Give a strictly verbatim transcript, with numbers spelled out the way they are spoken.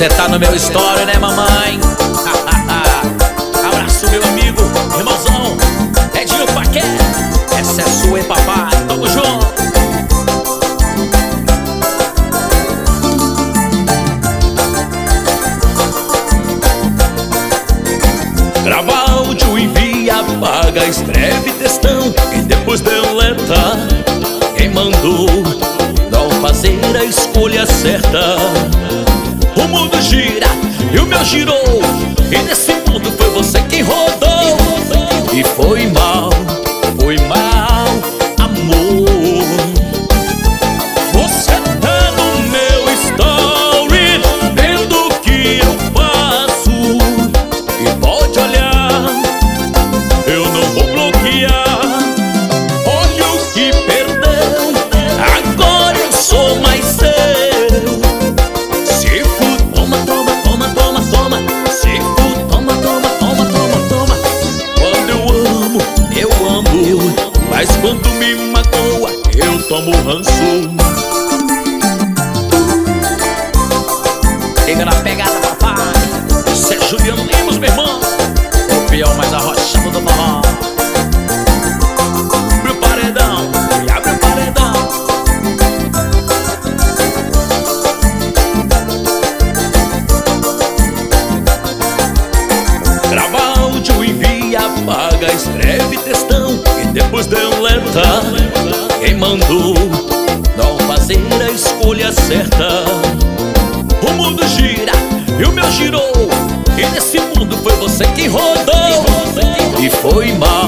Cê tá no meu story, né, mamãe? Abraço, meu amigo, irmãozão Edinho Paqué. Essa é sua, hein, papai? Tamo junto. Grava áudio, envia, apaga, escreve textão e depois deleta. Quem mandou não fazer a escolha certa? O mundo gira e o meu girou, e nesse mundo foi você quem rodou. E foi mal, foi mal, amor. Você tá no meu story, vendo o que eu faço, e pode olhar, eu não vou bloquear. Olha o que perdeu, agora eu sou mais seu. Se for, toma, toma, toma, toma, toma. Se for, toma, toma, toma, toma, toma. Quando eu amo, eu amo, mas quando me magoa, eu tomo ranço. Pega na pegada, papai. Esse é Juliano Lemos, meu irmão, o peão mais arrochado do forró. Abre o paredão, e abre o paredão. Grava áudio, envia, apaga, escreve textão e depois deleta. Quem mandou não fazer a escolha certa? O mundo gira e o meu girou, e nesse mundo foi você quem rodou. E foi mal,